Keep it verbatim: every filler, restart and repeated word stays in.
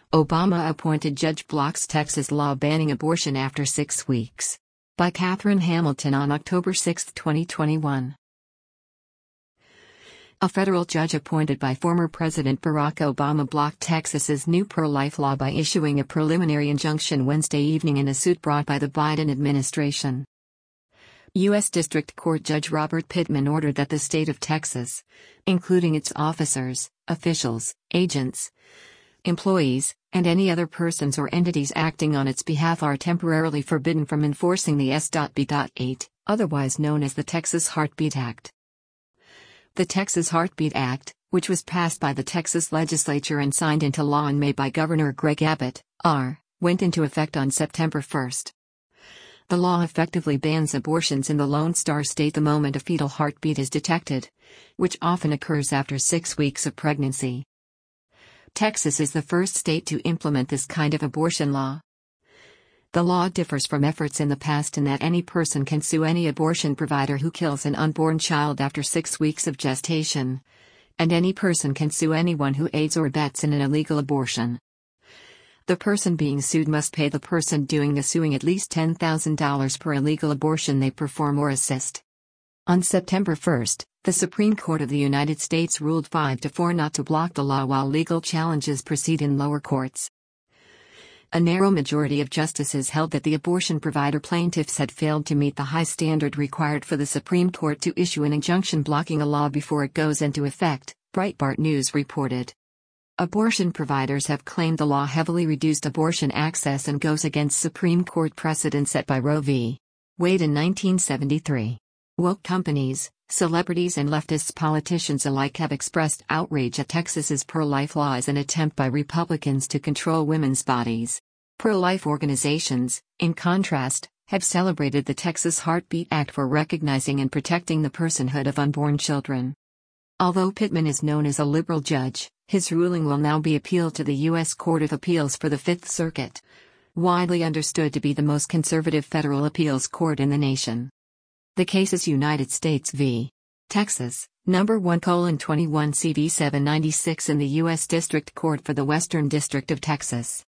Obama appointed judge blocks Texas law banning abortion after six weeks. By Catherine Hamilton on October sixth, twenty twenty-one. A federal judge appointed by former President Barack Obama blocked Texas's new pro-life law by issuing a preliminary injunction Wednesday evening in a suit brought by the Biden administration. U S District Court Judge Robert Pittman ordered that the state of Texas, including its officers, officials, agents, employees, and any other persons or entities acting on its behalf are temporarily forbidden from enforcing the S B eight, otherwise known as the Texas Heartbeat Act. The Texas Heartbeat Act, which was passed by the Texas legislature and signed into law in May by Governor Greg Abbott, R., went into effect on September first. The law effectively bans abortions in the Lone Star State the moment a fetal heartbeat is detected, which often occurs after six weeks of pregnancy. Texas is the first state to implement this kind of abortion law. The law differs from efforts in the past in that any person can sue any abortion provider who kills an unborn child after six weeks of gestation, and any person can sue anyone who aids or abets in an illegal abortion. The person being sued must pay the person doing the suing at least ten thousand dollars per illegal abortion they perform or assist. On September first, the Supreme Court of the United States ruled five to four not to block the law while legal challenges proceed in lower courts. A narrow majority of justices held that the abortion provider plaintiffs had failed to meet the high standard required for the Supreme Court to issue an injunction blocking a law before it goes into effect, Breitbart News reported. Abortion providers have claimed the law heavily reduced abortion access and goes against Supreme Court precedent set by Roe v. Wade in nineteen seventy-three. Woke companies, celebrities and leftist politicians alike have expressed outrage at Texas's pro-life law as an attempt by Republicans to control women's bodies. Pro-life organizations, in contrast, have celebrated the Texas Heartbeat Act for recognizing and protecting the personhood of unborn children. Although Pittman is known as a liberal judge, his ruling will now be appealed to the U S Court of Appeals for the Fifth Circuit, widely understood to be the most conservative federal appeals court in the nation. The case is United States v. Texas, number one colon twenty-one C D seven ninety-six in the U S District Court for the Western District of Texas.